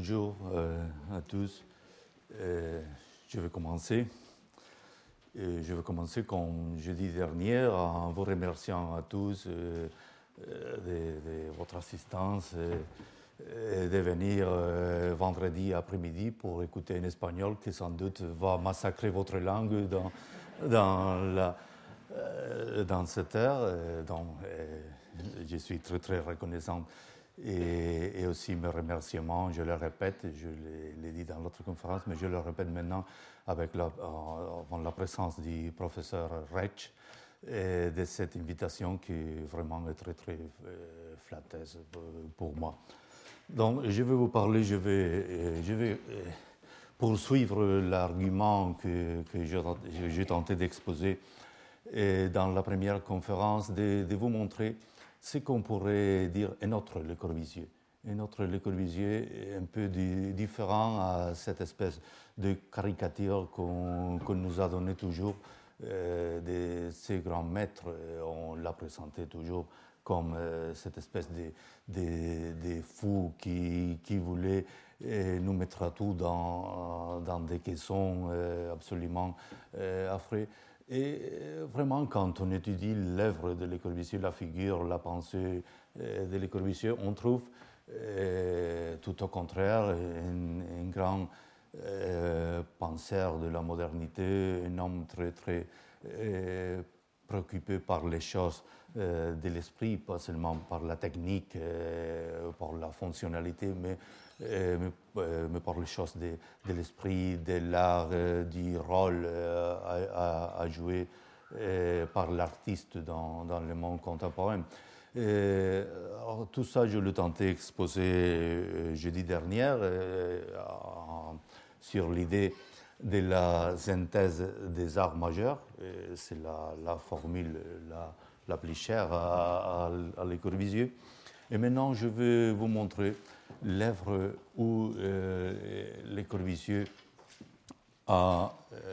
Bonjour à tous. Je vais commencer. Je vais commencer comme jeudi dernier en vous remerciant à tous de votre assistance et de venir vendredi après-midi pour écouter un espagnol qui sans doute va massacrer votre langue dans cette heure. Donc, je suis très très reconnaissant. Et aussi mes remerciements, je le répète, je l'ai dit dans l'autre conférence, mais je le répète maintenant avec la présence du professeur Rech et de cette invitation qui vraiment est très très flatteuse pour moi. Donc je vais vous parler, je vais poursuivre l'argument que j'ai tenté d'exposer dans la première conférence, de vous montrer ce qu'on pourrait dire un autre Le Corbusier. Un autre Le Corbusier un peu différent à cette espèce de caricature qu'on nous a donnée toujours de ces grands maîtres. On l'a présenté toujours comme cette espèce de fou qui voulait nous mettre à tout dans des caissons absolument affreux. Et vraiment, quand on étudie l'œuvre de Le Corbusier, la figure, la pensée de Le Corbusier, on trouve tout au contraire un grand penseur de la modernité, un homme très très préoccupé par les choses de l'esprit, pas seulement par la technique, par la fonctionnalité, mais par les choses de l'esprit, de l'art, du rôle à jouer par l'artiste dans le monde contemporain. Alors, tout ça, je l'ai tenté d'exposer jeudi dernier sur l'idée de la synthèse des arts majeurs. C'est la formule la plus chère à Le Corbusier. Et maintenant, je vais vous montrer l'œuvre où Le Corbusier a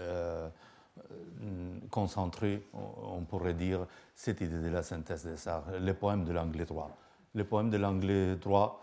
concentré, on pourrait dire, cette idée de la synthèse des arts, le poème de l'anglais droit. Le poème de l'anglais droit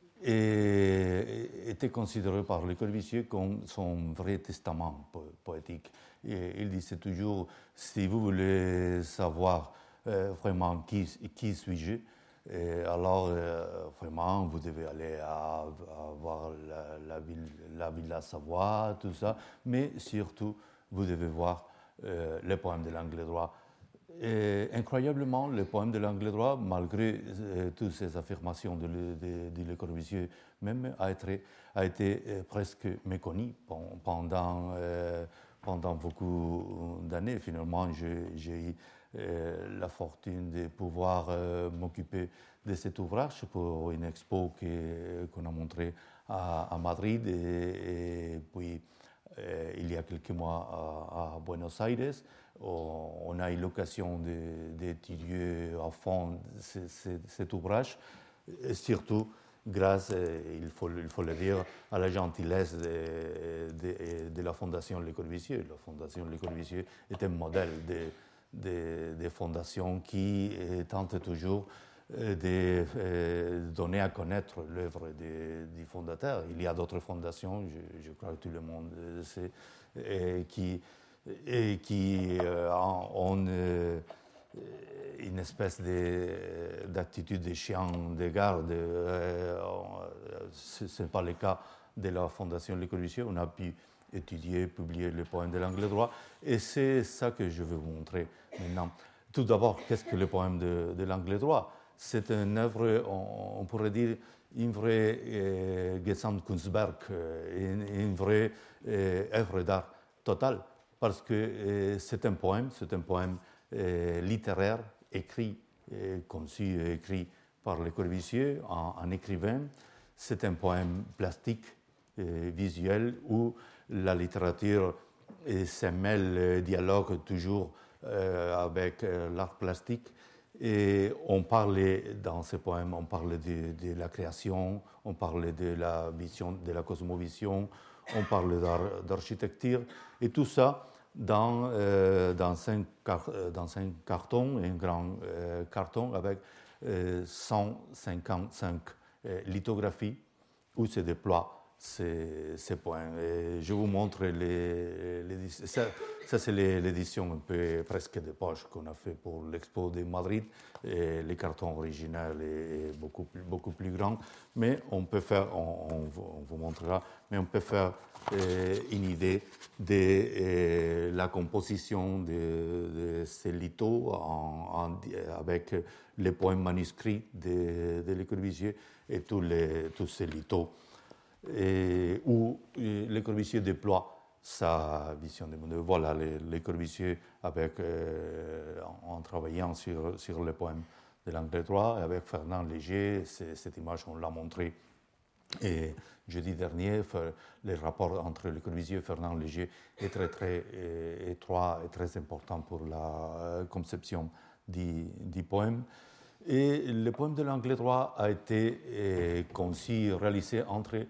était considéré par Le Corbusier comme son vrai testament poétique. Et il disait toujours, si vous voulez savoir vraiment qui suis-je, alors vraiment vous devez aller voir la Villa Savoie, tout ça, mais surtout vous devez voir le poème de l'anglais droit. Et, incroyablement, le poème de l'anglais droit, malgré toutes ces affirmations de Le Corbusier, même a été presque méconnu pendant beaucoup d'années. Finalement, j'ai eu la fortune de pouvoir m'occuper de cet ouvrage pour une expo qu'on a montrée à Madrid et puis il y a quelques mois à Buenos Aires. On a eu l'occasion d'étudier à fond cet ouvrage, et surtout grâce, il faut le dire, à la gentillesse de la Fondation Le Corbusier. La Fondation Le Corbusier est un modèle de fondation qui tente toujours de donner à connaître l'œuvre du fondateur. Il y a d'autres fondations, je crois que tout le monde sait, qui ont une espèce d'attitude de chien de garde. Ce n'est pas le cas de la Fondation Le Corbusier. On a pu étudier, publier le poème de l'anglais droit, et c'est ça que je vais vous montrer maintenant. Tout d'abord, qu'est-ce que le poème de l'anglais droit? C'est une œuvre, on pourrait dire, une vraie Gesamtkunstwerk, une vraie œuvre d'art totale, parce que c'est un poème littéraire, écrit, conçu et écrit par Le Corbusier en écrivain. C'est un poème plastique, visuel, où la littérature se mêle, dialogue toujours avec l'art plastique. Et on parlait dans ce poème, on parlait de la création, on parlait de la vision, de la cosmovision, on parlait d'architecture, et tout ça dans un carton, un grand carton avec 155 lithographies où se déploient ces poèmes. Et je vous montre ça c'est l'édition un peu presque de poche qu'on a fait pour l'expo de Madrid. Et le carton original est beaucoup plus grand, mais on peut faire, on vous montrera, mais on peut faire une idée de la composition de ces lithos avec les poèmes manuscrits de Le Corbusier et tous ces lithos. Où Le Corbusier déploie sa vision du monde. Voilà Le Corbusier en travaillant sur les poèmes de l'anglais droit, avec Fernand Léger. Cette image, on l'a montrée. Et jeudi dernier, le rapport entre Le Corbusier et Fernand Léger est très étroit et très important pour la conception du poème. Et le poème de l'anglais droit a été conçu, réalisé entre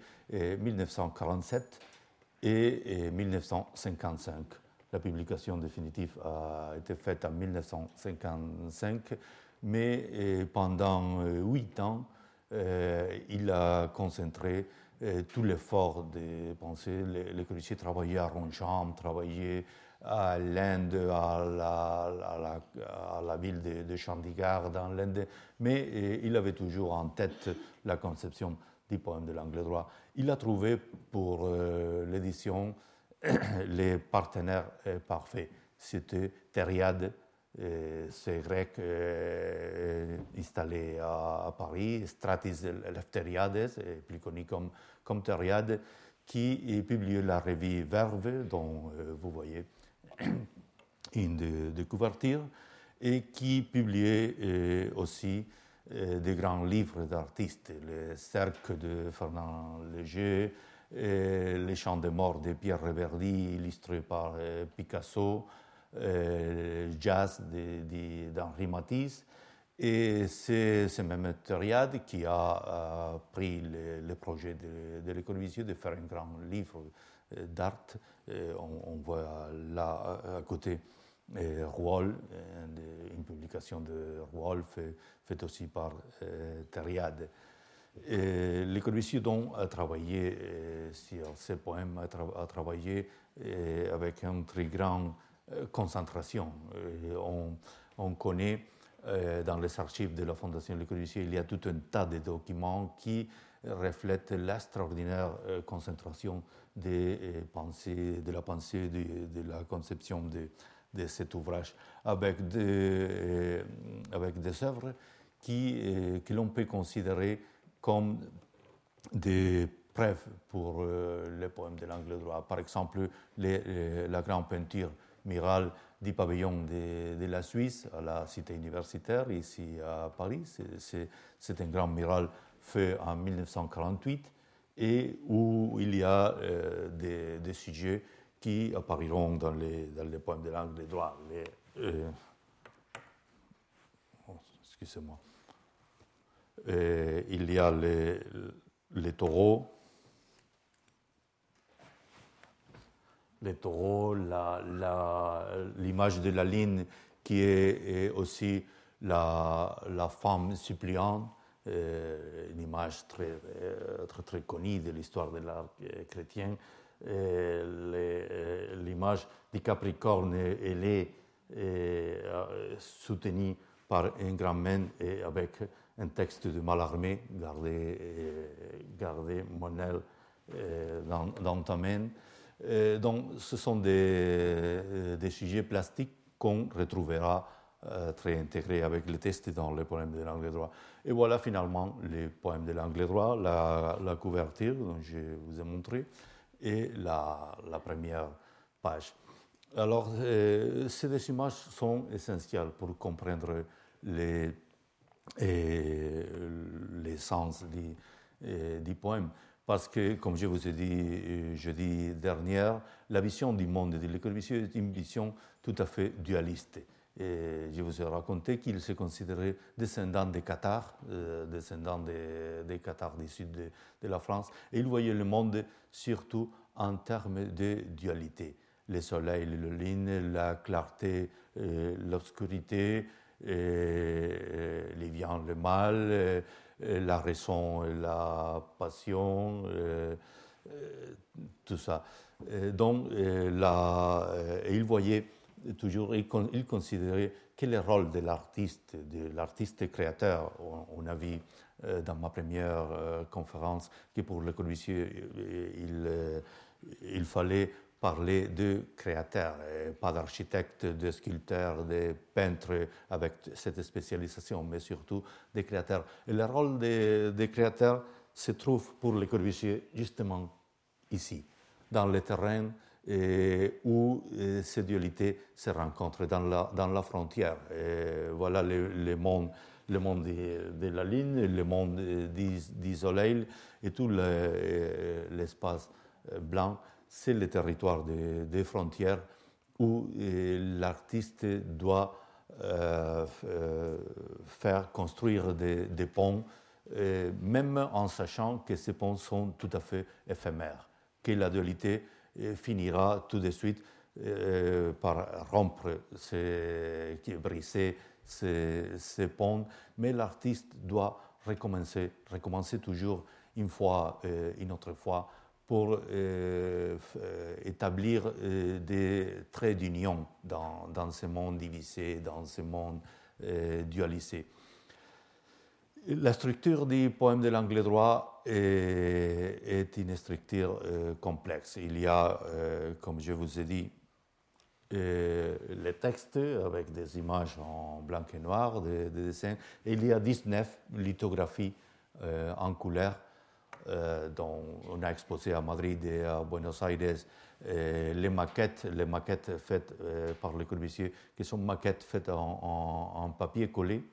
1947 et 1955. La publication définitive a été faite en 1955, mais pendant 8 ans, il a concentré tout l'effort de penser. Le Corbusier travaillait à Ronchamp, travaillait à l'Inde, à la ville de Chandigarh, dans l'Inde, mais il avait toujours en tête la conception du poème de l'anglais droit. Il a trouvé pour l'édition les partenaires parfaits. C'était Thériade, c'est grec installé à Paris, Stratis Eleftheriades, plus connu comme Thériade, qui publiait la revue Verve, dont vous voyez une de couverture, et qui publiait aussi des grands livres d'artistes, le Cercle de Fernand Léger, Les Chants des Morts de Pierre Reverdy, illustré par Picasso, Jazz d'Henri Matisse. Et c'est ce même Thériade qui a pris le projet de Le Corbusier de faire un grand livre d'art. On voit là à côté Rouault, une publication de Rouault faite aussi par Thériade. Le Corbusier donc a travaillé sur ces poèmes, a travaillé avec une très grande concentration. On connaît dans les archives de la Fondation Le Corbusier, il y a tout un tas de documents qui reflètent l'extraordinaire concentration de la pensée, de la conception de cet ouvrage, avec des œuvres que l'on peut considérer comme des preuves pour les poèmes de l'anglais droit. Par exemple, la grande peinture murale du pavillon de la Suisse à la cité universitaire, ici à Paris. C'est un grand mural fait en 1948 et où il y a des sujets qui apparaîtront dans les poèmes de l'anglais droit. Excusez-moi. Il y a les taureaux, l'image de la ligne qui est aussi la femme suppliante, une image très connue de l'histoire de l'art chrétien. L'image du Capricorne, elle est soutenue par un grand main et avec un texte de Mallarmé, gardez mon aile dans ta main. Donc, ce sont des sujets plastiques qu'on retrouvera très intégrés avec le texte dans les poèmes de l'anglais droit. Et voilà finalement les poèmes de l'anglais droit, la couverture dont je vous ai montré et la première page. Alors, ces deux images sont essentielles pour comprendre l'essence du poème. Parce que, comme je vous ai dit jeudi dernier, la vision du monde de Le Corbusier est une vision tout à fait dualiste. Et je vous ai raconté qu'il se considérait descendant des Cathares, des Cathares du sud de la France, et il voyait le monde surtout en termes de dualité. Le soleil, la lune, la clarté, l'obscurité, les bien, le mal, la raison, la passion, tout ça. Donc, il voyait toujours, il considérait que le rôle de l'artiste créateur, on a vu dans ma première conférence que pour Le Corbusier, il fallait parler de créateurs, pas d'architectes, de sculpteurs, de peintres avec cette spécialisation, mais surtout des créateurs. Et le rôle des créateurs se trouve pour Le Corbusier justement ici, dans le terrain où ces dualités se rencontrent, dans la frontière. Voilà le monde de la ligne, le monde du soleil et tout l'espace blanc, c'est le territoire des frontières où l'artiste doit faire construire des ponts, même en sachant que ces ponts sont tout à fait éphémères, que la dualité finira tout de suite par rompre, briser ces ponts, mais l'artiste doit recommencer toujours une fois, une autre fois, pour établir des traits d'union dans ce monde divisé, dans ce monde dualisé. La structure du poème de l'anglais droit est une structure complexe. Il y a, comme je vous ai dit, les textes avec des images en blanc et noir, des dessins. Et il y a 19 lithographies en couleur dont on a exposé à Madrid et à Buenos Aires les maquettes faites par Le Corbusier, qui sont maquettes faites en papier collé.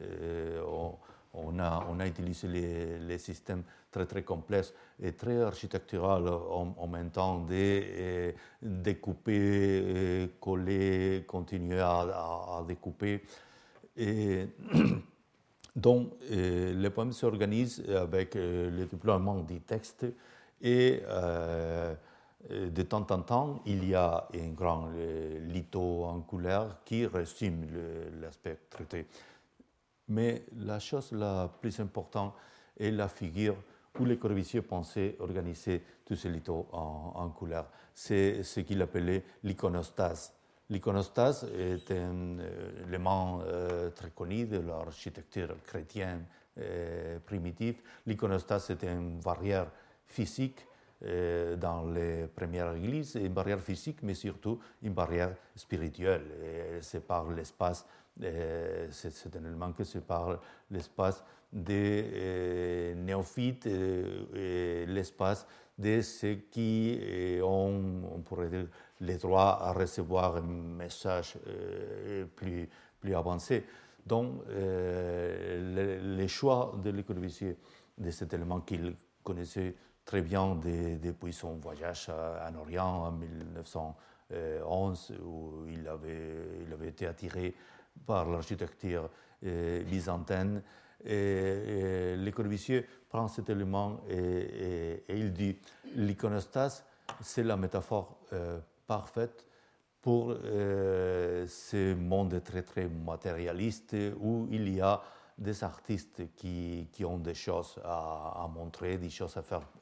On a utilisé les systèmes très très complexes et très architecturaux en même temps de découper, coller, continuer à découper. Et donc, le poème s'organise avec le déploiement du texte et de temps en temps, il y a un grand litho en couleur qui résume l'aspect traité. Mais la chose la plus importante est la figure où Le Corbusier pensait organiser tous ces lithos en couleur. C'est ce qu'il appelait l'iconostase. L'iconostase est un élément très connu de l'architecture chrétienne primitive. L'iconostase est une barrière physique dans les premières églises, une barrière physique, mais surtout une barrière spirituelle. Elle sépare l'espace, c'est un élément qui sépare l'espace des néophytes et l'espace de ceux qui ont, on pourrait dire, le droit à recevoir un message plus avancé. Donc, le choix de Le Corbusier de cet élément qu'il connaissait très bien depuis son voyage en Orient en 1911, où il avait été attiré par l'architecture byzantine. Et Le Corbusier prend cet élément et il dit l'iconostase, c'est la métaphore parfaite pour ce monde très très matérialiste où il y a des artistes qui ont des choses à montrer, des choses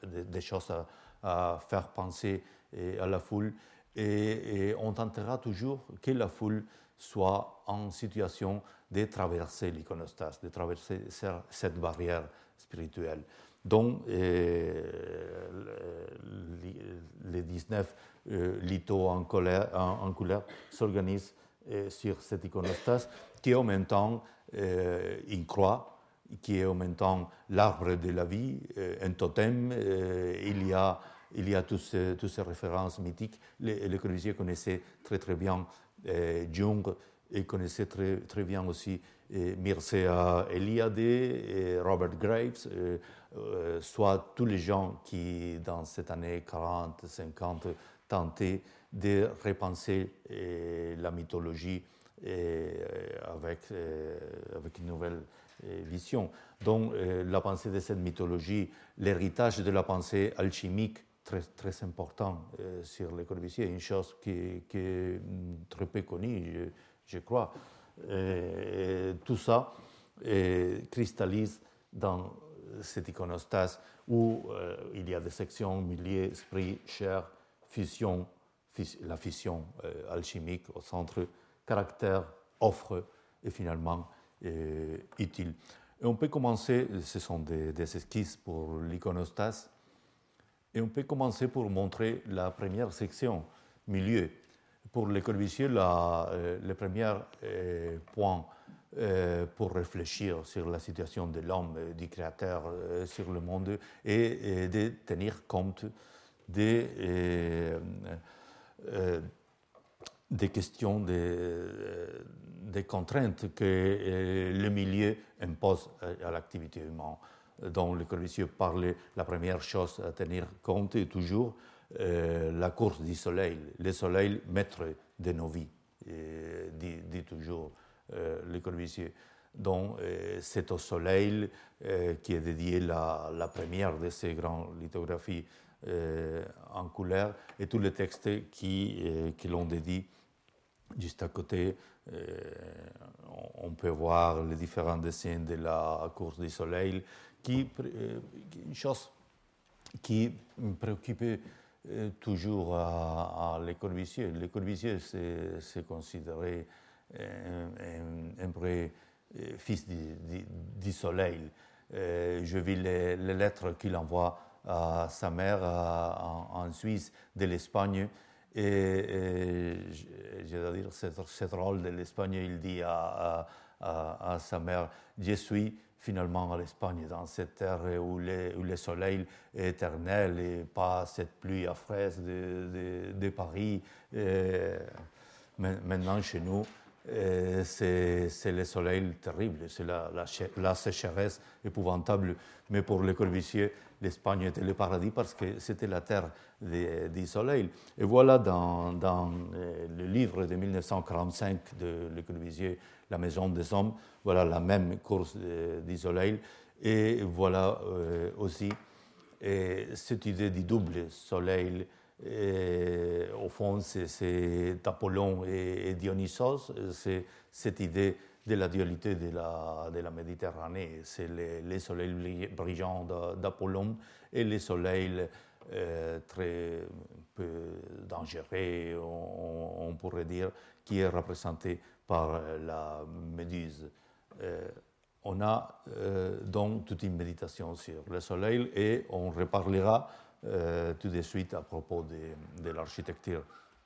à faire penser à la foule, et on tentera toujours que la foule soit en situation de traverser l'iconostase, de traverser cette barrière spirituelle. Donc, les 19 lithos en couleur s'organisent sur cette iconostase qui est en même temps une croix, qui est en même temps l'arbre de la vie, un totem. Il y a toutes ces références mythiques. Le Corbusier connaissait très très bien Jung et connaissait très, très bien aussi Mircea Eliade et Robert Graves, soit tous les gens qui, dans cette année 40, 50, tentaient de repenser la mythologie avec une nouvelle vision. Donc, la pensée de cette mythologie, l'héritage de la pensée alchimique, très, très important sur Le Corbusier, une chose qui est très peu connue, je crois. Tout ça cristallise dans cette iconostase où il y a des sections, milieu, esprit, chair, fusion, la fission alchimique au centre, caractère, offre et finalement utile. Et on peut commencer, ce sont des esquisses pour l'iconostase, et on peut commencer pour montrer la première section, milieu. Pour Le Corbusier, le premier point pour réfléchir sur la situation de l'homme, du créateur sur le monde, est de tenir compte des questions, des contraintes que le milieu impose à l'activité humaine. Dont Le Corbusier parlait, la première chose à tenir compte est toujours la course du soleil, le soleil maître de nos vies, dit toujours Le Corbusier. Donc c'est au soleil qui est dédié la première de ces grandes lithographies en couleur, et tous les textes qui l'ont dédié. Juste à côté, on peut voir les différents dessins de la course du soleil, une chose qui me préoccupait toujours à Le Corbusier. Le Corbusier, c'est considéré un vrai fils du soleil. Je vis les lettres qu'il envoie à sa mère en Suisse, de l'Espagne. Et je dois dire, c'est drôle, de l'Espagne, il dit à sa mère, je suis finalement à l'Espagne, dans cette terre où le soleil est éternel et pas cette pluie à fraise de Paris. Maintenant, chez nous, c'est le soleil terrible, c'est la sécheresse épouvantable. Mais pour Le Corbusier, l'Espagne était le paradis parce que c'était la terre du soleil. Et voilà, dans le livre de 1945 de Le Corbusier, La Maison des Hommes, voilà la même course du soleil. Et voilà aussi cette idée du double soleil. Et au fond, c'est Apollon et Dionysos, c'est cette idée de la dualité de la Méditerranée. C'est les soleils brillants d'Apollon et les soleils très peu dangereux, on pourrait dire, qui est représenté par la Méduse. On a donc toute une méditation sur le soleil, et on reparlera tout de suite à propos de l'architecture.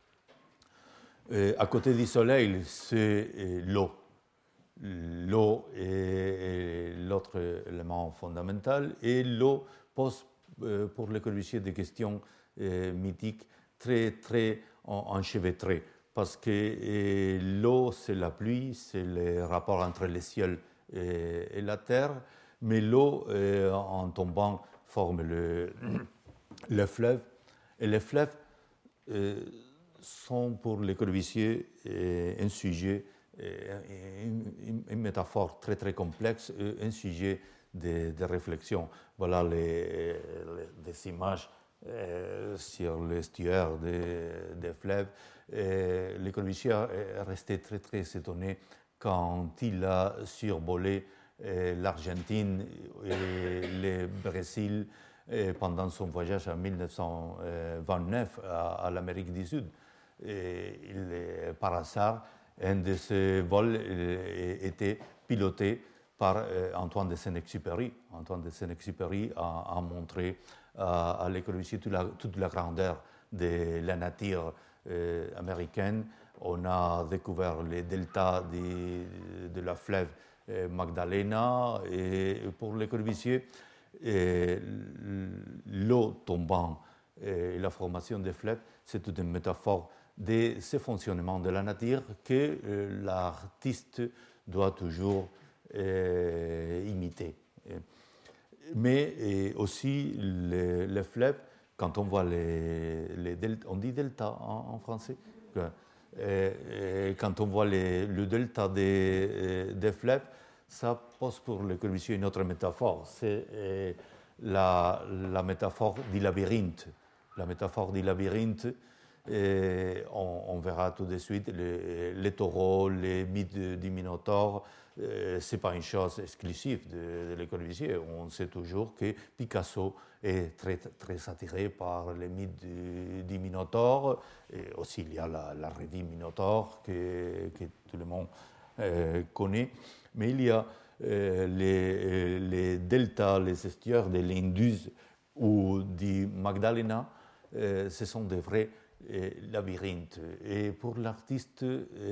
À côté du soleil, c'est l'eau. L'eau est l'autre élément fondamental, et l'eau pose pour Le Corbusier des questions mythiques très, très enchevêtrées, parce que l'eau, c'est la pluie, c'est le rapport entre le ciel et la terre, mais l'eau, en tombant, forme le fleuve, et les fleuves sont pour Le Corbusier un sujet, une métaphore très très complexe, un sujet de réflexion. Voilà des images sur l'estuaire des fleuves. Le Corbusier est resté très très étonné quand il a survolé l'Argentine et le Brésil pendant son voyage en 1929 à l'Amérique du Sud. Par hasard, un de ces vols était piloté par Antoine de Saint-Exupéry. Antoine de Saint-Exupéry a montré à Le Corbusier toute la grandeur de la nature américaine. On a découvert les deltas de la fleuve Magdalena, et pour Le Corbusier, l'eau tombant et la formation des fleuves, c'est toute une métaphore de ce fonctionnement de la nature que l'artiste doit toujours imiter. Mais aussi les fleuves, quand on voit les deltas, on dit delta en français, quand on voit le delta des fleuves, ça pose pour Le Corbusier une autre métaphore. C'est la métaphore du labyrinthe. La métaphore du labyrinthe On verra tout de suite les taureaux, les mythes du Minotaure. Ce n'est pas une chose exclusive de Le Corbusier. On sait toujours que Picasso est très, très attiré par les mythes du Minotaure. Et aussi, il y a la revue Minotaure que tout le monde connaît. Mais il y a les deltas, les estuaires de l'Indus ou du Magdalena. Ce sont des vrais labyrinthes. Et pour l'artiste,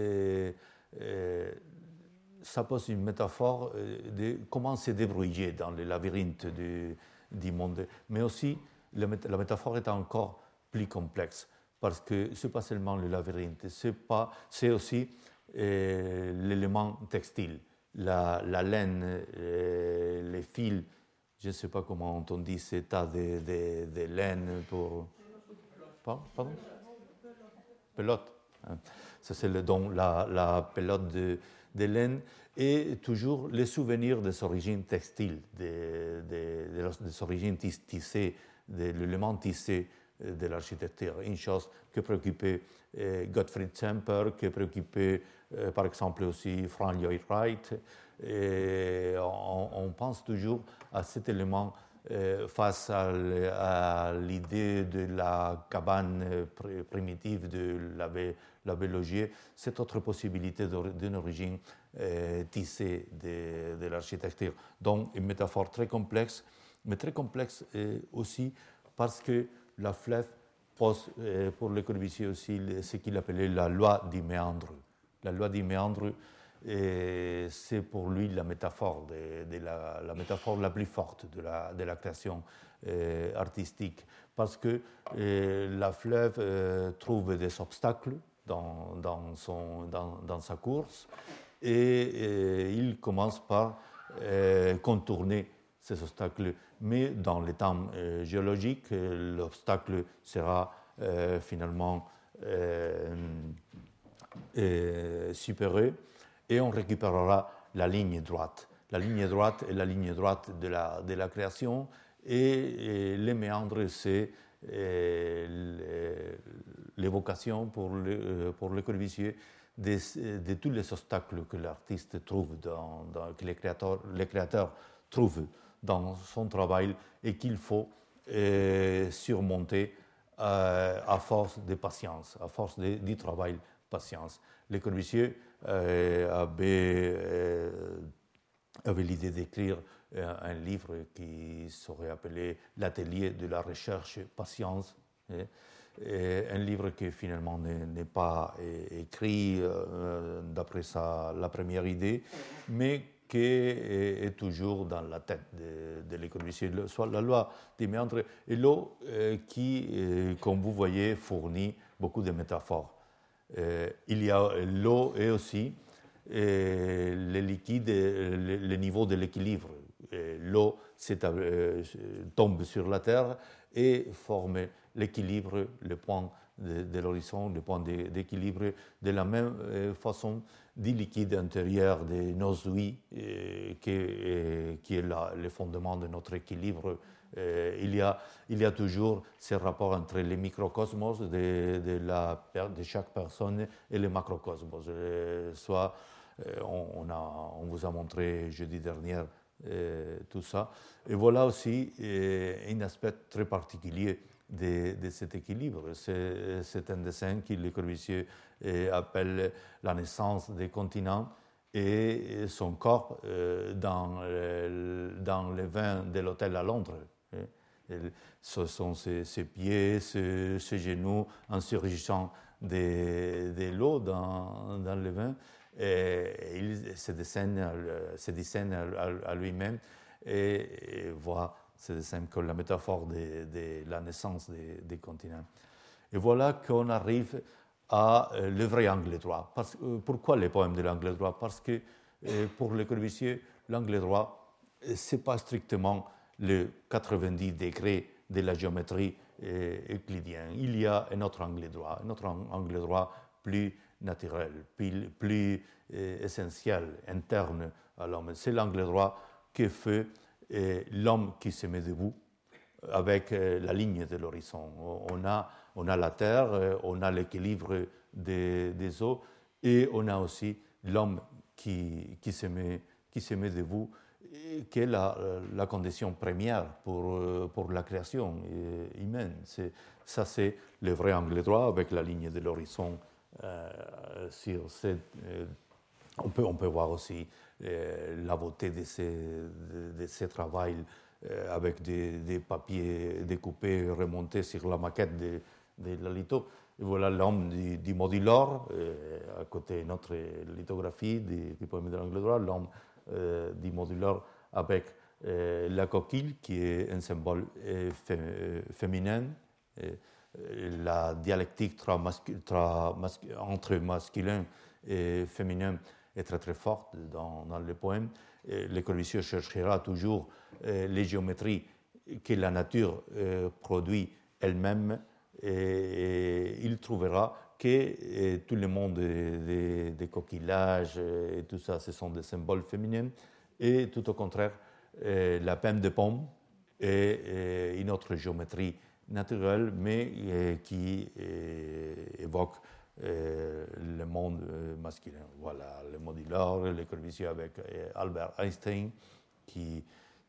ça pose une métaphore de comment se débrouiller dans les labyrinthes du monde. Mais aussi, la métaphore est encore plus complexe, parce que ce n'est pas seulement le labyrinthe, c'est aussi l'élément textile, la laine, les fils, je ne sais pas comment on dit cet tas de laine pour... Pardon? Pelote. Ça, c'est la pelote de laine. Et toujours les souvenirs des origines textiles, des origines tissées, de l'élément tissé de l'architecture. Une chose qui préoccupait Gottfried Semper, qui préoccupait par exemple aussi Frank Lloyd Wright. Et on pense toujours à cet élément face à l'idée de la cabane primitive de l'abbé Logier, cette autre possibilité d'une origine tissée de l'architecture. Donc une métaphore très complexe, mais très complexe aussi parce que la fleuve pose pour Le Corbusier aussi ce qu'il appelait la loi du méandre. La loi du méandre, c'est pour lui la métaphore, la métaphore la plus forte de la création artistique, parce que la fleuve trouve des obstacles dans sa course et il commence par contourner ces obstacles. Mais dans les temps géologiques, l'obstacle sera finalement supéré et on récupérera la ligne droite. La ligne droite est la ligne droite de la création et les méandres, c'est l'évocation pour Le Corbusier de tous les obstacles que l'artiste trouve, que les créateurs trouvent dans son travail et qu'il faut surmonter à force de patience, à force du travail patience. Le Corbusier avait l'idée d'écrire un livre qui serait appelé L'atelier de la recherche patience, un livre qui finalement n'est pas écrit d'après la première idée, mais qui est toujours dans la tête de Le Corbusier, soit la loi des méandres, et l'eau qui, comme vous voyez, fournit beaucoup de métaphores. Il y a l'eau et aussi le liquide, le niveau de l'équilibre. L'eau tombe sur la terre et forme l'équilibre, le point de l'horizon, le point d'équilibre, de la même façon du liquide intérieur de nos ouïes, qui est le fondement de notre équilibre. Il y a toujours ce rapport entre les microcosmos de chaque personne et le macrocosmos. Soit on vous a montré jeudi dernier tout ça. Et voilà aussi un aspect très particulier de cet équilibre. C'est un dessin que Le Corbusier appelle la naissance des continents et son corps dans le vin de l'hôtel à Londres. Ce sont ses pieds, ses genoux en surgissant de l'eau dans le vin. Et il se dessine à lui-même et voit ce dessin comme la métaphore de la naissance des continents. Et voilà qu'on arrive à le vrai angle droit. Pourquoi les poèmes de l'angle droit? Parce que pour Le Corbusier, l'angle droit, ce n'est pas strictement le 90 degrés de la géométrie euclidienne. Il y a un autre angle droit plus naturel, plus essentiel, interne à l'homme. C'est l'angle droit qui fait l'homme qui se met debout avec la ligne de l'horizon. On a la Terre, on a l'équilibre des eaux, et on a aussi l'homme qui se met debout, qui est la condition première pour la création humaine. Ça, c'est le vrai angle droit avec la ligne de l'horizon. On peut voir aussi la beauté de ces travaux avec des papiers découpés, remontés sur la maquette de la litho. Et voilà l'homme du modular, à côté de notre lithographie du poème de l'angle droit, l'homme du modular avec la coquille qui est un symbole féminin. La dialectique entre masculin et féminin est très très forte dans le poème. Le Corbusier cherchera toujours les géométries que la nature produit elle-même, et il trouvera que tout le monde des coquillages et tout ça, ce sont des symboles féminins, et tout au contraire, la pêche de pomme est une autre géométrie naturelle, mais qui évoque le monde masculin. Voilà, le modular, le Corbusier avec Albert Einstein, qui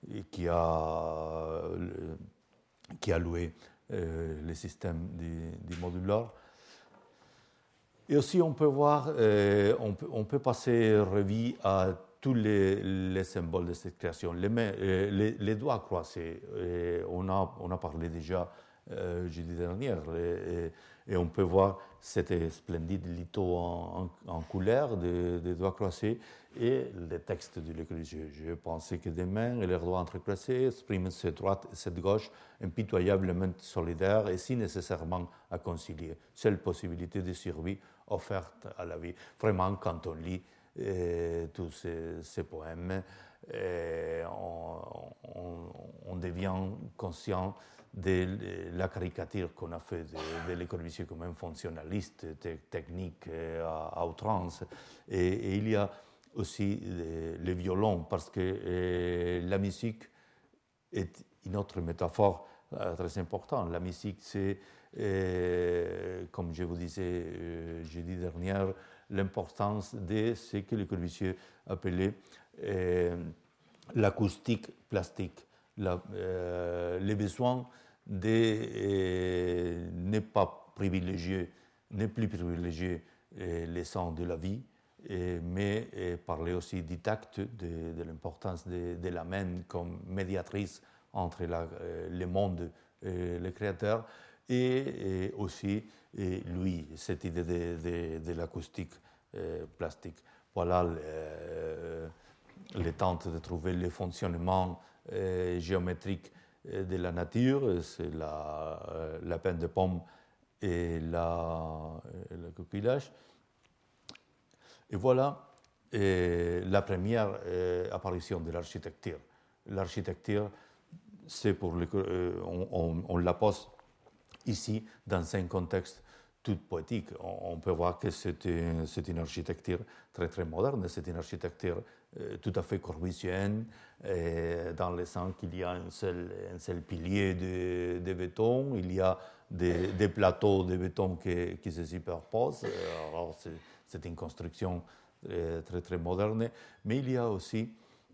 a loué le système du modular. Et aussi, on peut voir, on peut passer revue à tous les symboles de cette création. Les doigts croisés, on a parlé déjà jeudi dernier, et on peut voir cette splendide litho en couleur des doigts croisés et les textes de Le Corbusier. Je pensais que des mains et leurs doigts entrecroisés expriment cette droite et cette gauche impitoyablement solidaires et si nécessairement à concilier. Seule possibilité de survie offerte à la vie. Vraiment, quand on lit tous ces poèmes, on devient conscient de la caricature qu'on a fait de Le Corbusier comme un fonctionnaliste technique à outrance. Et il y a aussi le violon, parce que la musique est une autre métaphore très importante. La musique, c'est, comme je vous disais jeudi dernier, l'importance de ce que Le Corbusier appelait l'acoustique plastique, les besoins de ne pas privilégier, ne plus privilégier les sons de la vie, mais parler aussi du tact, de l'importance de la main comme médiatrice entre le monde et le créateur, et aussi lui, cette idée de l'acoustique plastique. Voilà les tentes de trouver le fonctionnement géométrique de la nature, c'est la pêche de pomme et le coquillage. Et voilà la première apparition de l'architecture. L'architecture, c'est on la pose ici dans un contexte tout poétique. On peut voir que c'est une architecture très très moderne, c'est une architecture tout à fait corbusienne, dans le sens qu'il y a un seul pilier de béton, il y a des plateaux de béton qui se superposent. Alors c'est une construction très très moderne, mais il y a aussi,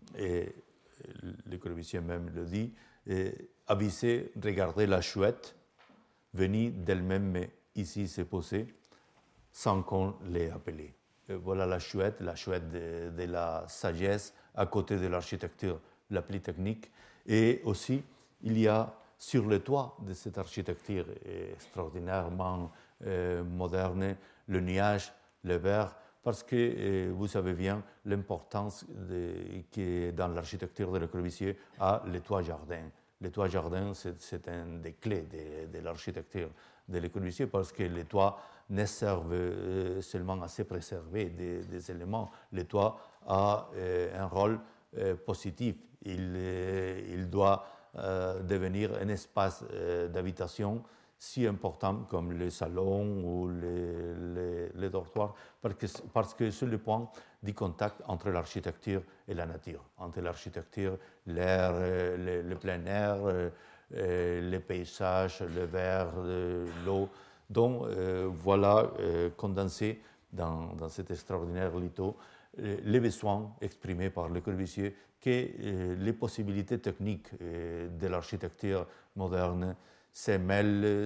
Le Corbusier même le dit, aviser, regarder la chouette, venir d'elle-même, mais ici se poser, sans qu'on l'ait appelée. Voilà la chouette de la sagesse à côté de l'architecture la plus technique. Et aussi, il y a sur le toit de cette architecture extraordinairement moderne, le nuage, le verre, parce que vous savez bien l'importance que dans l'architecture de Le Corbusier a le toit jardin. Le toit jardin, c'est un des clés de l'architecture de Le Corbusier, parce que les toits ne servent seulement à se préserver des éléments. Le toit a un rôle positif. Il doit devenir un espace d'habitation si important comme les salons ou les dortoirs, parce que c'est le point du contact entre l'architecture et la nature, entre l'architecture, l'air, le plein air, les paysages, le verre, l'eau. Donc voilà condensé dans cet extraordinaire litho les besoins exprimés par Le Corbusier que les possibilités techniques de l'architecture moderne se mêlent,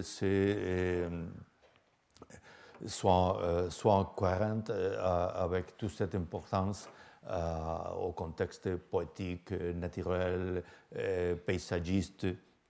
soient cohérentes avec toute cette importance au contexte poétique, naturel, paysagiste.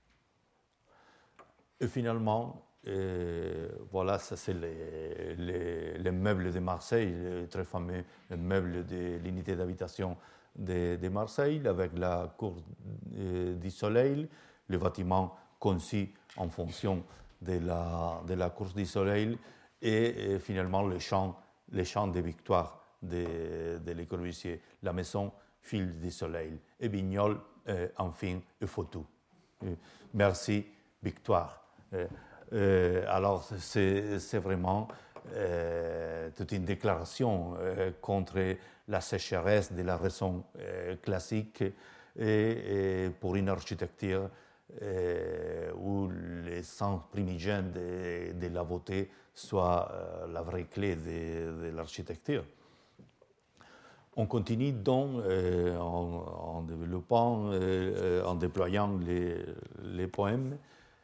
Et finalement, voilà, ça c'est les meubles de Marseille, le très fameux meuble de l'unité d'habitation de Marseille, avec la cour du Soleil, le bâtiment conçu en fonction de la course du Soleil, et finalement le champ de victoire de Le Corbusier, la maison Fil du Soleil, et Vignol, enfin, et Photo. Merci, victoire. Alors, c'est vraiment toute une déclaration contre la sécheresse de la raison classique et pour une architecture où le sens primigène de la beauté soit la vraie clé de l'architecture. On continue donc en développant, en déployant les poèmes,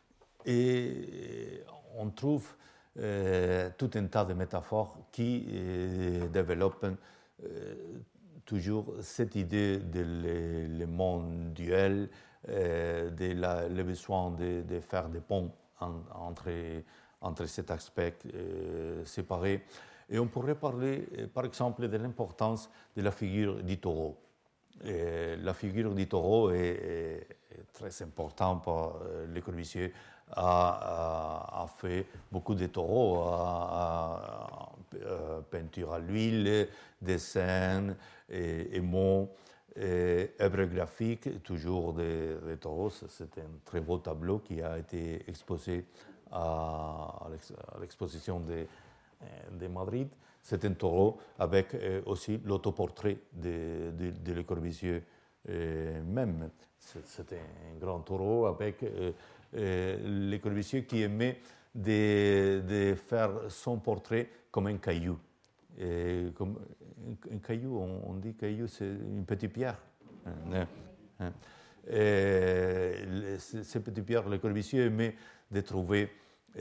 et on trouve tout un tas de métaphores qui développent toujours cette idée de le monde duel, le besoin de faire des ponts entre cet aspect séparé. Et on pourrait parler, par exemple, de l'importance de la figure du taureau. La figure du taureau est très importante pour Le Corbusier. A fait beaucoup de taureaux, peinture à l'huile, dessins, émaux, œuvres graphiques, toujours des taureaux. C'est un très beau tableau qui a été exposé à l'exposition de Madrid. C'est un taureau avec aussi l'autoportrait de Le Corbusier même. C'est un grand taureau avec Le Corbusier qui aimait de faire son portrait comme un caillou. Comme un caillou, on dit caillou, c'est une petite pierre. Ces petites pierres, Le Corbusier aimait de trouver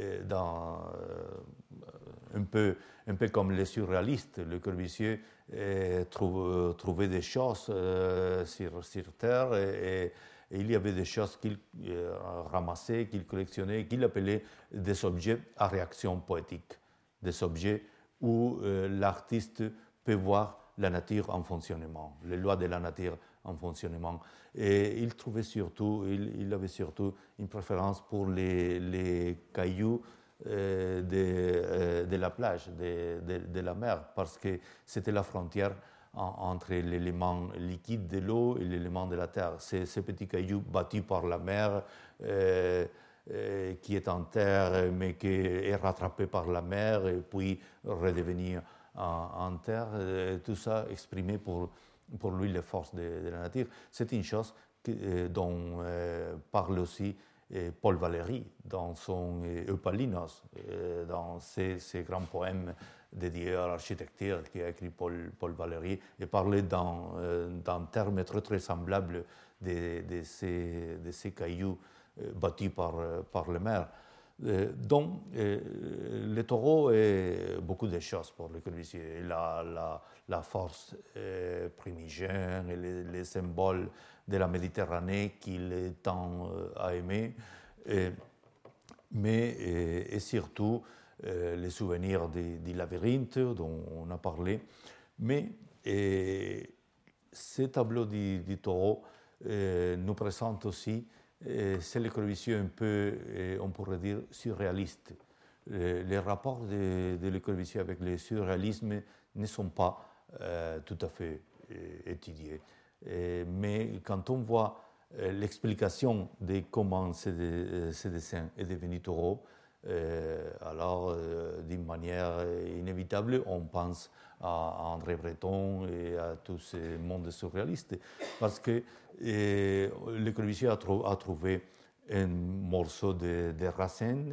un peu comme les surréalistes. Le Corbusier trouvait des choses sur Terre et il y avait des choses qu'il ramassait, qu'il collectionnait, qu'il appelait des objets à réaction poétique, des objets où l'artiste peut voir la nature en fonctionnement, les lois de la nature en fonctionnement. Et il trouvait surtout, il avait surtout une préférence pour les cailloux de la plage, de la mer, parce que c'était la frontière entre l'élément liquide de l'eau et l'élément de la terre. Ces petits cailloux battus par la mer, qui est en terre, mais qui est rattrapé par la mer, et puis redevenir en terre, tout ça exprimé pour lui les forces de la nature. C'est une chose dont parle aussi Paul Valéry dans son Eupalinos, dans ses grands poèmes dédiés à l'architecture qu'a écrit Paul Valéry, et parlait dans termes très, très semblables de ces cailloux battus par la mer. Donc, le taureau est beaucoup de choses pour Le Corbusier. La force primigène, et les symboles de la Méditerranée qu'il tend à aimer, et surtout les souvenirs du labyrinthe dont on a parlé. Mais ce tableau du taureau nous présente aussi, c'est Le Corbusier un peu, on pourrait dire, surréaliste. Les rapports de Le Corbusier avec le surréalisme ne sont pas tout à fait étudiés. Mais quand on voit l'explication de comment ce dessin est devenu taureau, alors d'une manière inévitable, on pense à André Breton et à tous ces mondes surréalistes, parce que Le Corbusier a trouvé un morceau de racine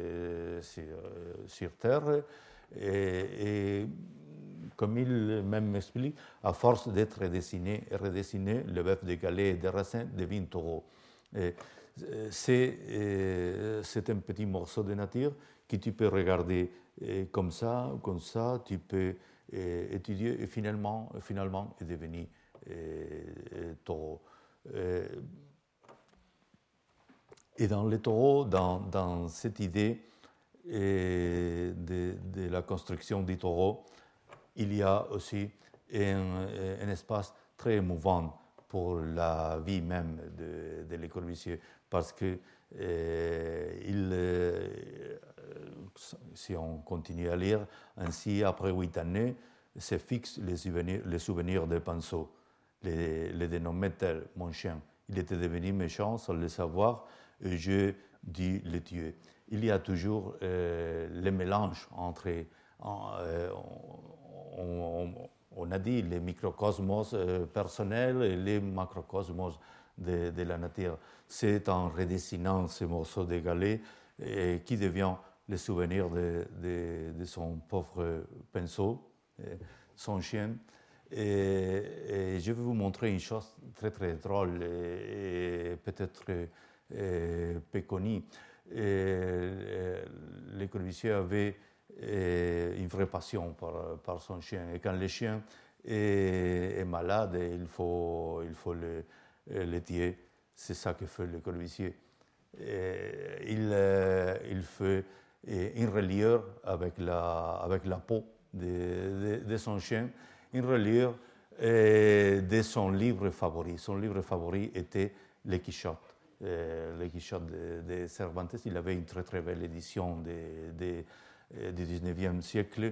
sur terre. Et comme il même m'explique, à force d'être redessiné, le bœuf de galets et de racines devient taureau. C'est un petit morceau de nature que tu peux regarder comme ça, tu peux étudier et finalement est devenu taureau. Et dans les taureaux, dans cette idée de la construction du taureau, il y a aussi un espace très émouvant pour la vie même de Le Corbusier, parce que si on continue à lire, ainsi après 8 années, se fixent les souvenirs de Pinceau, les dénommait tel, mon chien. Il était devenu méchant sans le savoir, et je dû le tuer. Il y a toujours le mélange entre, on a dit, les microcosmos personnels et les macrocosmos de la nature. C'est en redessinant ce morceau de galet qui devient le souvenir de son pauvre Pinceau, son chien. Et je vais vous montrer une chose très très drôle et peut-être peu connue. Le Corbusier avait une vraie passion par son chien. Et quand le chien est malade, il faut le tuer. C'est ça que fait Le Corbusier. Il fait une reliure avec la peau de son chien, une reliure de son livre favori. Son livre favori était Le Quichotte. Le Quichotte de Cervantes. Il avait une très très belle édition du 19e siècle.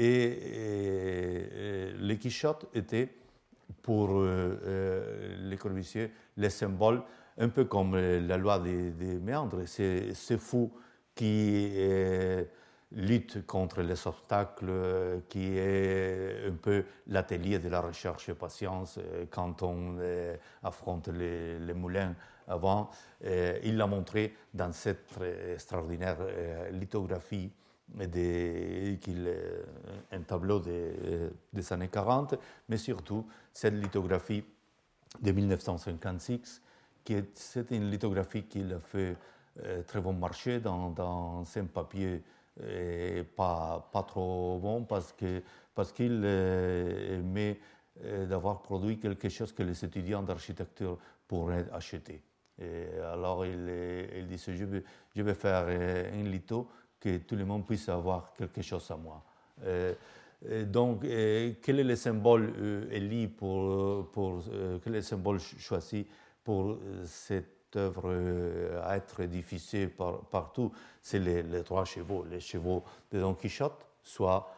Et Le Quichotte était pour Le Corbusier le symbole, un peu comme la loi des méandres. C'est ce fou qui lutte contre les obstacles, qui est un peu l'atelier de la recherche et patience quand on affronte les moulins avant. Il l'a montré dans cette extraordinaire lithographie, un tableau des années 40, mais surtout cette lithographie de 1956, c'est une lithographie qu'il a fait très bon marché dans un papier pas trop bon, parce qu'il aimait d'avoir produit quelque chose que les étudiants d'architecture pourraient acheter. Et alors il disait, je vais faire un litho que tout le monde puisse avoir quelque chose à moi. Donc, quel est le symbole élu quel est le symbole choisi pour cette œuvre à être diffusée partout? C'est les 3 chevaux, les chevaux de Don Quichotte, soit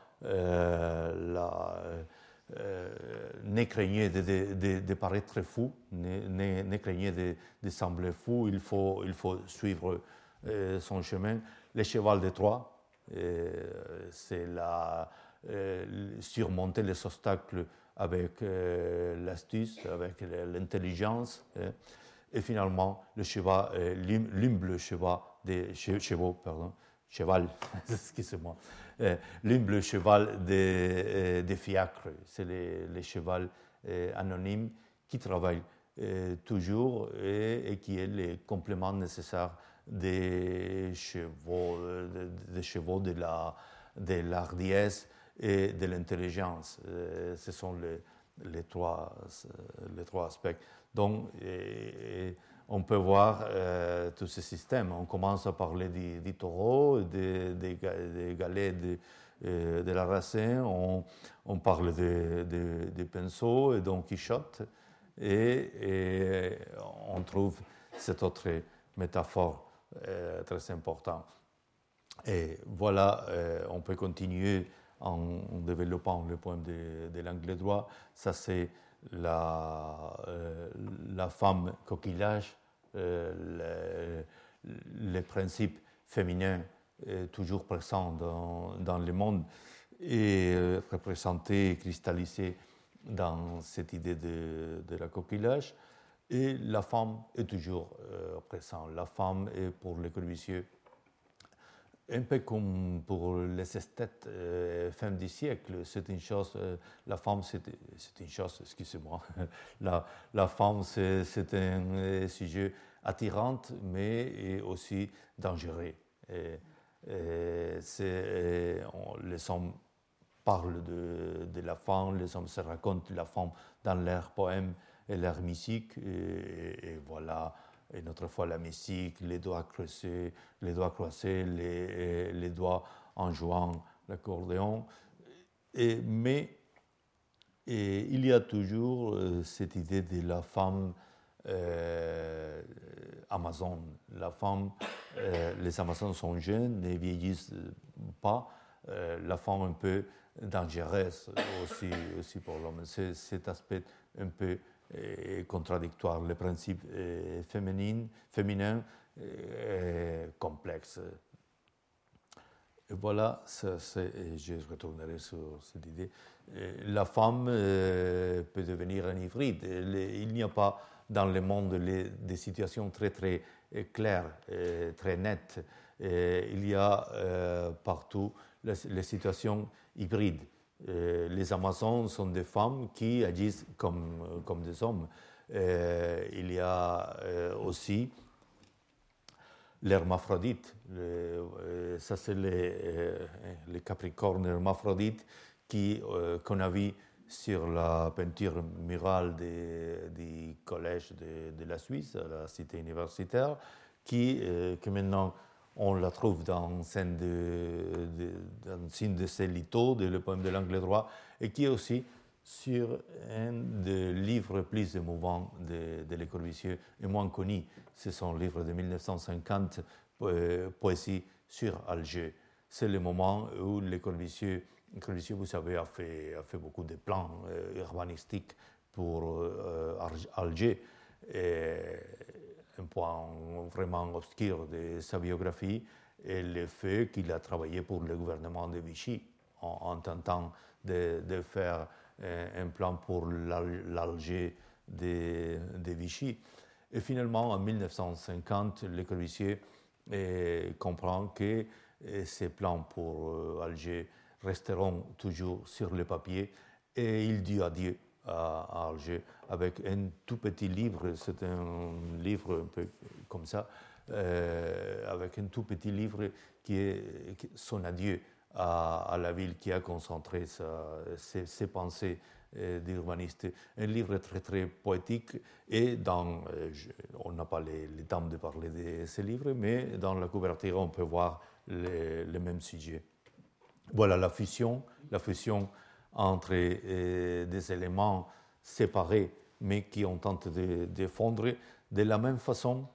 ne craignez de paraître fou, ne craignez de sembler fou, il faut suivre son chemin. Le cheval de Troie, c'est surmonter les obstacles avec l'astuce, avec l'intelligence. Et finalement, le cheval, l'humble cheval, excusez-moi, l'humble cheval des fiacres. C'est les chevals anonymes qui travaillent toujours et qui est le complément nécessaire des chevaux de l'hardiesse et de l'intelligence. Ce sont les trois aspects. Donc, on peut voir tous ces systèmes. On commence à parler du taureau, des galets de la racine, on parle de Pinceau et Don Quichotte, et on trouve cette autre métaphore très importante. Et voilà, on peut continuer en développant le poème de l'anglais droit. Ça, c'est la femme coquillage, les principes féminins toujours présents dans le monde et représentés et cristallisés dans cette idée de la coquillage. Et la femme est toujours présente. La femme est pour Le Corbusier un peu comme pour les esthètes fin du siècle. C'est une chose, la femme, c'est une chose, excusez-moi, la femme, c'est un sujet attirant, mais aussi dangereux. Les hommes parlent de la femme, les hommes se racontent la femme dans leurs poèmes et leur musique, et voilà. Une autre fois la musique, les doigts croisés, les doigts en jouant l'accordéon. Mais il y a toujours cette idée de la femme amazone. La femme, les Amazones sont jeunes, ne vieillissent pas. La femme un peu dangereuse aussi pour l'homme. C'est cet aspect un peu contradictoire. Le principe féminin complexe. Et voilà, je retournerai sur cette idée. La femme peut devenir un hybride. Il n'y a pas dans le monde des situations très très claires, très nettes. Il y a partout les situations hybrides. Les Amazones sont des femmes qui agissent comme des hommes. Il y a aussi l'hermaphrodite. Ça, c'est les capricornes hermaphrodites qu'on a vu sur la peinture murale du collège de la Suisse, à la cité universitaire, que maintenant on la trouve dans un signe de ces lithots, le poème de l'angle droit, et qui est aussi sur un des livres plus émouvants de Le Corbusier et moins connu. C'est son livre de 1950, Poésie sur Alger. C'est le moment où Le Corbusier, vous savez, a fait beaucoup de plans urbanistiques pour Alger. Et un point vraiment obscur de sa biographie est le fait qu'il a travaillé pour le gouvernement de Vichy en tentant de faire un plan pour l'Alger de Vichy. Et finalement, en 1950, Le Corbusier comprend que ces plans pour Alger resteront toujours sur le papier et il dit adieu à Alger avec un tout petit livre, c'est un livre un peu comme ça, avec un tout petit livre qui est son adieu à la ville qui a concentré ses pensées d'urbaniste. Un livre très très poétique et on n'a pas le temps de parler de ce livre, mais dans la couverture on peut voir le même sujet. Voilà la fusion entre des éléments séparés mais qui ont tenté de fondre de la même façon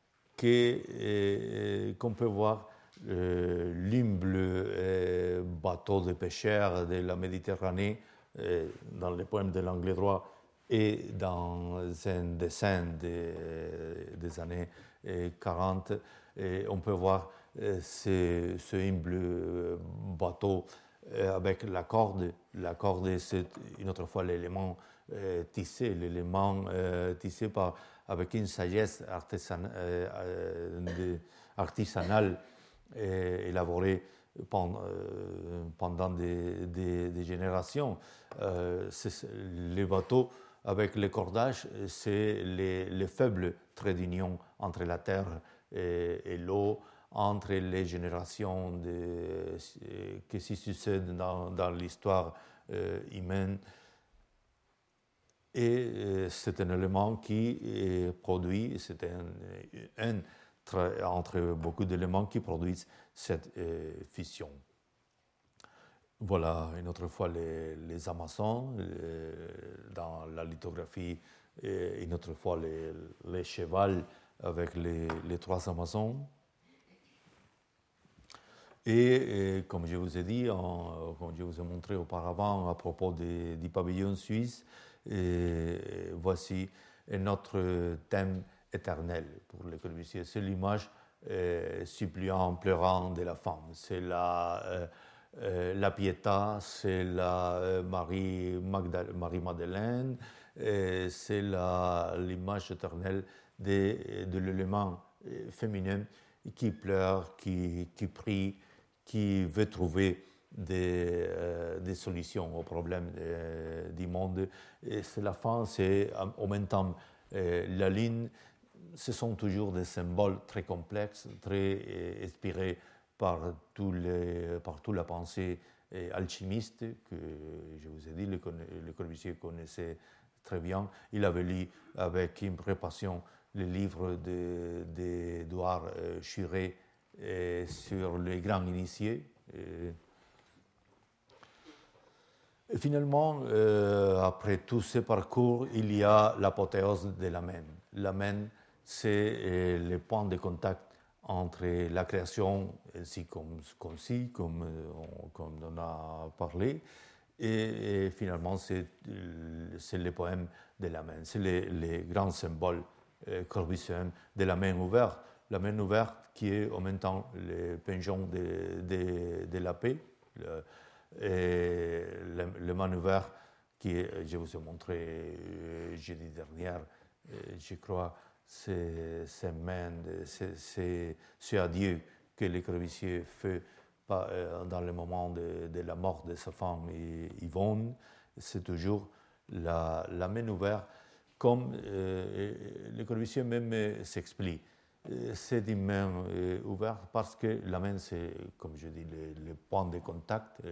qu'on peut voir l'humble bateau de pêcheurs de la Méditerranée dans les poèmes de l'angle droit et dans un dessin des années 40. Et on peut voir ce humble bateau avec la corde. La corde, c'est une autre fois l'élément tissé, avec une sagesse artisanale élaborée pendant des générations. Les bateaux avec les cordages, c'est les faibles traits d'union entre la terre et l'eau, entre les générations qui s'y succèdent dans l'histoire humaine. Et c'est un élément qui produit, c'est entre beaucoup d'éléments qui produisent cette fission. Voilà, une autre fois les Amazones, dans la lithographie, une autre fois les chevals avec les trois Amazones. Et comme je vous ai dit, comme je vous ai montré auparavant à propos du pavillon suisse, voici un autre thème éternel pour Le Corbusier. C'est l'image suppliant, pleurant de la femme. C'est la Pietà, c'est la Marie-Madeleine, c'est l'image éternelle de l'élément féminin qui pleure, qui prie, qui veut trouver des solutions aux problèmes du monde. Et c'est la fin, c'est en même temps la ligne. Ce sont toujours des symboles très complexes, très inspirés par toute la pensée alchimiste que je vous ai dit, le Corbusier connaissait très bien. Il avait lu avec une passion le livre d'Édouard Churet sur les grands initiés. Et finalement, après tous ces parcours, il y a l'apothéose de l'Amen. L'Amen, c'est le point de contact entre la création, ainsi comme on a parlé, et finalement, c'est le poème de l'Amen. C'est les grands symboles corbusiens de la main ouverte. La main ouverte qui est en même temps le penchant de la paix. Et le main ouvert qui est, je vous ai montré jeudi dernier, je crois, c'est adieu que le Corbusier fait dans le moment de la mort de sa femme Yvonne. C'est toujours la main ouverte, comme le Corbusier même s'explique. C'est une main ouverte parce que la main, c'est, comme je dis, le point de contact,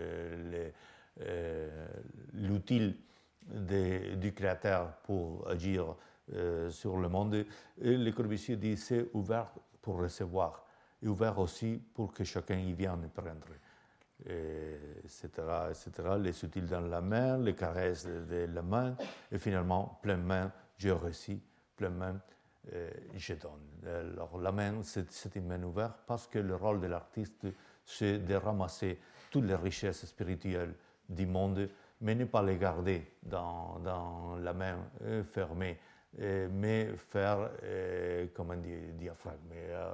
l'outil du créateur pour agir sur le monde. Et le Corbusier dit c'est ouvert pour recevoir et ouvert aussi pour que chacun y vienne prendre, etc., etc. Les outils dans la main, les caresses de la main, et finalement, pleine main, je reçois, pleine main, je donne. Alors, la main, c'est une main ouverte parce que le rôle de l'artiste, c'est de ramasser toutes les richesses spirituelles du monde, mais ne pas les garder dans la main fermée, mais faire, comment dire, diaphragme,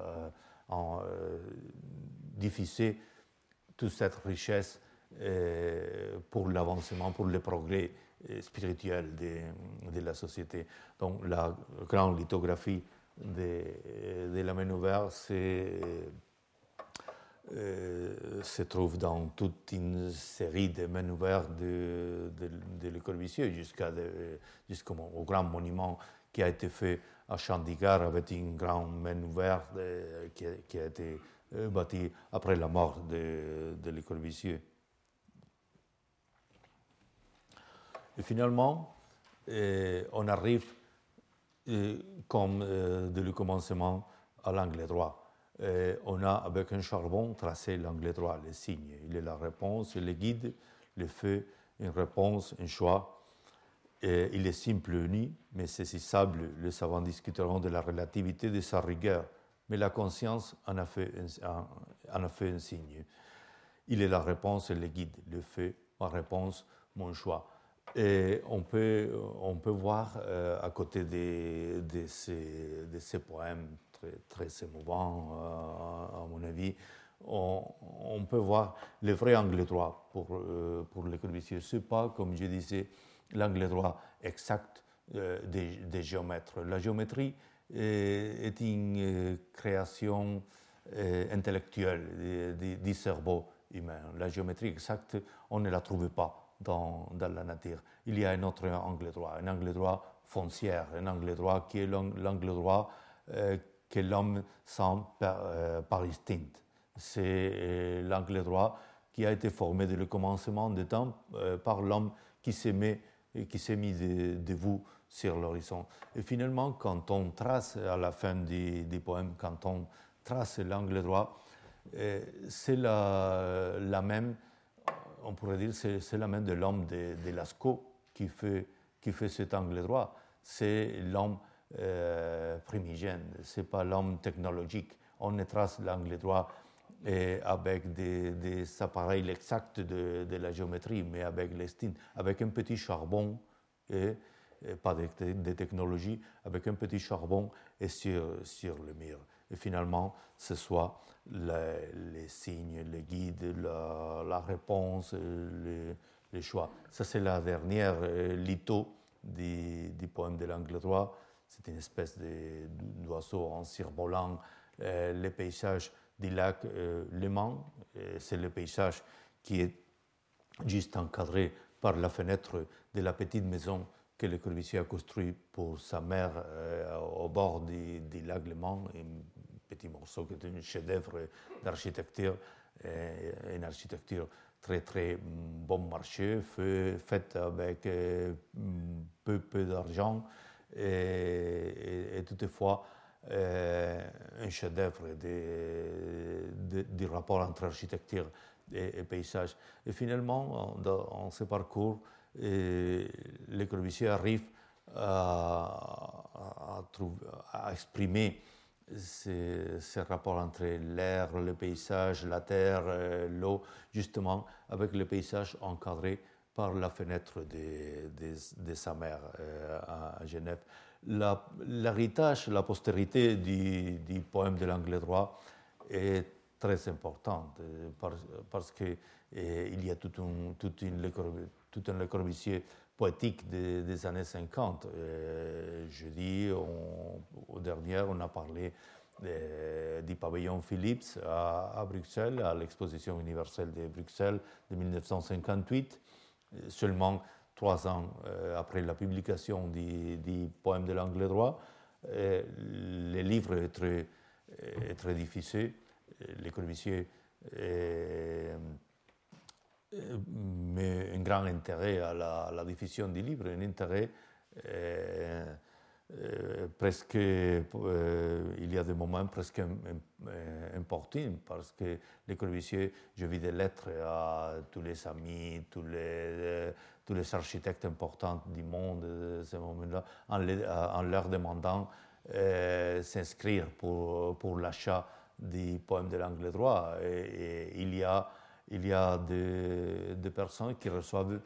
diffuser toute cette richesse pour l'avancement, pour le progrès spirituel de la société. Donc la grande lithographie de la main ouverte se trouve dans toute une série de mains ouvertes de Le Corbusier jusqu'au grand monument qui a été fait à Chandigarh avec une grande main ouverte qui a été bâti après la mort de Le Corbusier. Et finalement, on arrive, comme de le commencement, à l'angle droit. On a, avec un charbon, tracé l'angle droit, les signes. Il est la réponse, le guide, le feu, une réponse, un choix. Il est simple et uni, mais saisissable. Les savants discuteront de la relativité de sa rigueur, mais la conscience en a fait un signe. Il est la réponse et le guide, le feu, ma réponse, mon choix. Et on peut voir à côté de ces poèmes très émouvants, à mon avis, on peut voir le vrai angle droit pour Le Corbusier. Ce n'est pas, comme je disais, l'angle droit exact des géomètres. La géométrie est une création intellectuelle du cerveau humain. La géométrie exacte, on ne la trouve pas dans la nature. Il y a un autre angle droit foncier, un angle droit qui est l'angle droit que l'homme sent par instinct. C'est l'angle droit qui a été formé dès le commencement des temps par l'homme qui s'est mis debout sur l'horizon. Et finalement, quand on trace, à la fin du poème, quand on trace l'angle droit, c'est la même, on pourrait dire, c'est la main de l'homme de Lascaux qui fait cet angle droit. C'est l'homme primigène, ce n'est pas l'homme technologique. On ne trace l'angle droit avec des appareils exacts de la géométrie, mais avec l'instinct, avec un petit charbon, pas de technologie, avec un petit charbon et sur le mur. Et finalement, ce soit les signes, les guides, la réponse, les choix. Ça, c'est la dernière litho du poème de l'angle droit. C'est une espèce d'oiseau en survolant les paysages du lac Léman. C'est le paysage qui est juste encadré par la fenêtre de la petite maison que Le Corbusier a construite pour sa mère au bord du lac Léman. Un petit morceau qui est un chef-d'œuvre d'architecture, une architecture très très bon marché, faite avec peu d'argent et toutefois un chef-d'œuvre du rapport entre architecture et paysage. Et finalement, dans ce parcours, Le Corbusier arrive à exprimer ce rapport entre l'air, le paysage, la terre, l'eau, justement avec le paysage encadré par la fenêtre de sa mère à Genève. L'héritage, la postérité du poème de l'angle droit est très importante parce qu'il y a tout un Le Corbusier poétique des années 50. Jeudi, au dernier, on a parlé du pavillon Philips à Bruxelles, à l'exposition universelle de Bruxelles de 1958. Seulement 3 ans après la publication du poème de l'angle droit, le livre est très diffusé. Le Corbusier met un grand intérêt à la diffusion du livre, un intérêt presque, il y a des moments presque importuns, parce que Le Corbusier, je vis des lettres à tous les amis, tous les architectes importants du monde à ce moment-là, en leur demandant s'inscrire pour l'achat du poème de l'angle droit. Et il y a des personnes qui reçoivent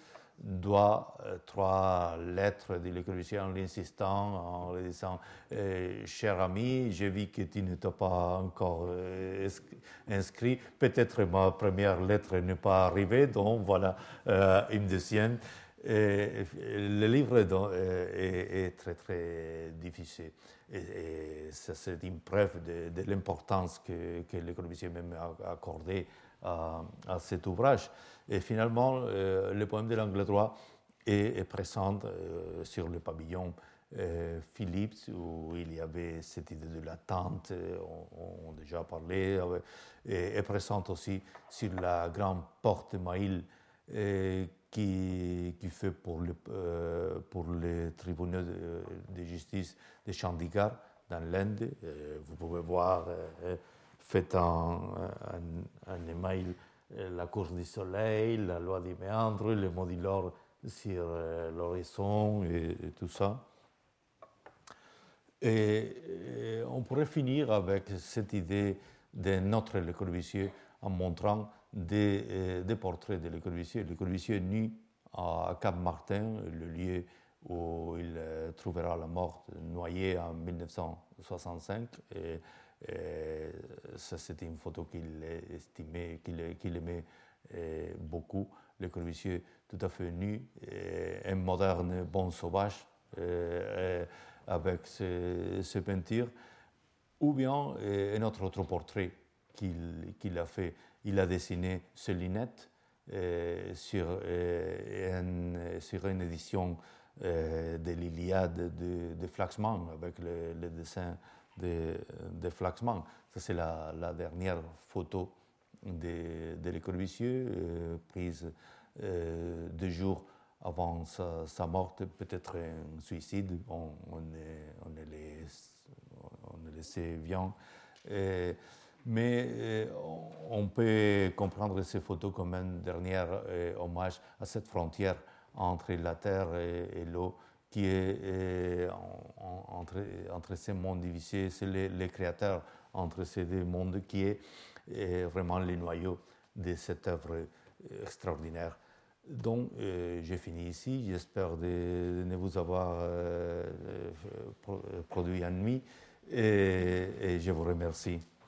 3 lettres de Le Corbusier en l'insistant, en lui disant cher ami, j'ai vu que tu ne t'es pas encore inscrit, peut-être ma première lettre n'est pas arrivée, donc voilà une deuxième. Le livre est très très difficile et ça c'est une preuve de l'importance que Le Corbusier même a accordée à cet ouvrage. Et finalement, le poème de l'angle droit est présent sur le pavillon Philips, où il y avait cette idée de la tente, on a déjà parlé, est présent aussi sur la grande porte Maïl qui fait pour les tribunaux de justice de Chandigarh, dans l'Inde. Vous pouvez voir fait en émail la course du soleil, la loi des méandres, le mot de l'or sur l'horizon et tout ça. Et on pourrait finir avec cette idée d'un autre Le Corbusier en montrant des portraits de Le Corbusier. Le Corbusier est né à Cap-Martin, le lieu où il trouvera la mort, noyé en 1965. Et ça, c'était une photo qu'il estimait, qu'il aimait beaucoup. Le Corbusier tout à fait nu, un moderne bon sauvage avec ses peintures, ou bien un autre portrait qu'il a fait. Il a dessiné ses lunettes sur une édition de l'Iliade de Flaxman, avec le dessin de Flaxman. Ça, c'est la dernière photo de Le Corbusier, prise 2 jours avant sa mort, peut-être un suicide, on est laissé vivant. Mais on peut comprendre ces photos comme un dernier hommage à cette frontière entre la terre et l'eau, qui est entre ces mondes divisés. C'est le créateur entre ces 2 mondes qui est vraiment le noyau de cette œuvre extraordinaire. Donc, j'ai fini ici. J'espère de ne vous avoir produit ennui et je vous remercie.